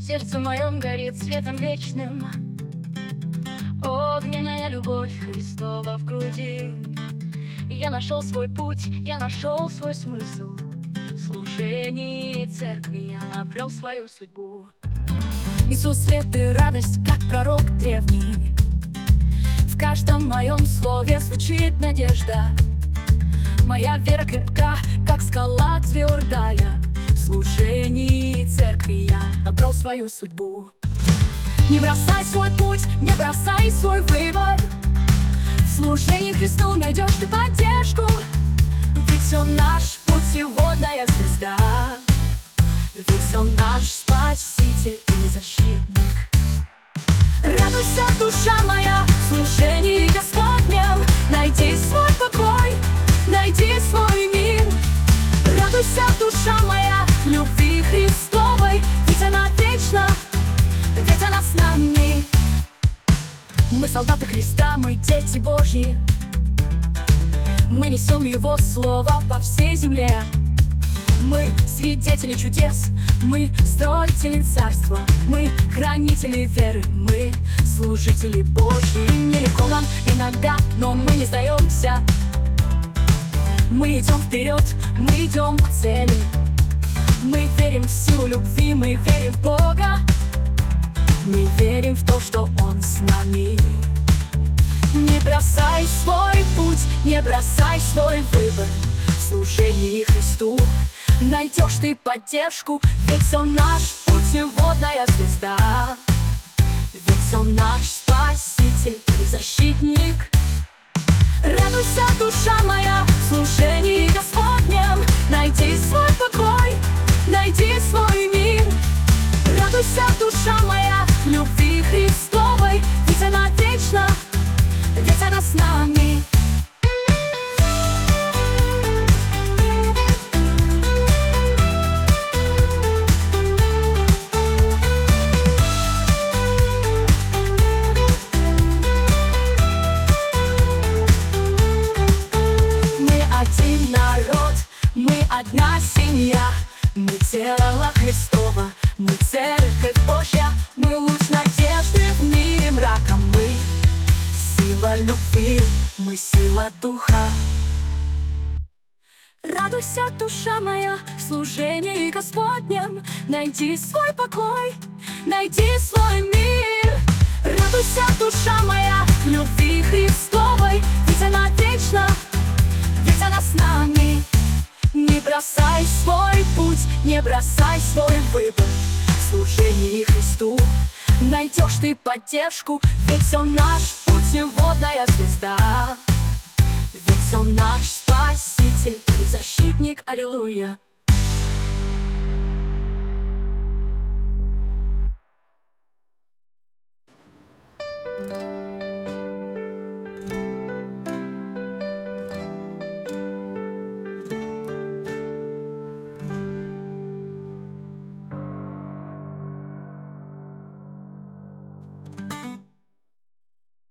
Сердце моем горит светом вечным, огненная любовь Христова в груди. Я нашел свой путь, я нашел свой смысл. В служении церкви я обрел свою судьбу. Иисус, свет и радость, как пророк древний. В каждом моем слове звучит надежда. Моя вера крепка, как скала твердая. В служении церкви я обрел свою судьбу. Не бросай свой путь, не бросай свой выбор. В служении Христу найдешь ты поддержку. Ведь Он наш путь, сегодня звезда. Ведь Он наш Спаситель и защитник. Радуйся, душа моя, в служении Господнем. Найди свой покой, найди свой мир. Радуйся, душа моя, в любви Христовой. Ведь она вечна, ведь она с нами. Мы солдаты Христа, мы дети Божьи. Мы несем Его слово по всей земле. Мы свидетели чудес, мы строители царства. Мы хранители веры, мы служители Божьи. Нелегко нам иногда, но мы не сдаемся. Мы идем вперед, мы идем к цели. Мы верим в силу любви, мы верим в Бога. Мы верим в то, что Он с нами. Не бросай свой путь, не бросай свой выбор. В служении Христу найдешь ты поддержку. Ведь Он наш путь, сегодня звезда. Ведь Он наш Спаситель и защитник. Радуйся, душа моя, в служении Господнем. Найди свой покой, найди свой мир. Радуйся, душа моя, в любви Христовой. Ведь она вечна, ведь она с нами. Мы один народ, мы одна семья. Мы тело Христово, мы церковь Божья. Мы луч надежды в мире мрака. Мы сила любви, мы сила духа. Радуйся, душа моя, в служении Господнем. Найди свой покой, найди свой мир. Радуйся, душа моя, в любви Христовой. Ведь она вечна, ведь она с нами. Не бросай свой путь, не бросай свой выбор. В служении Христу найдешь ты поддержку. Ведь Он наш путь, сегодня звезда. Ведь Он наш Спаситель и защитник. Аллилуйя.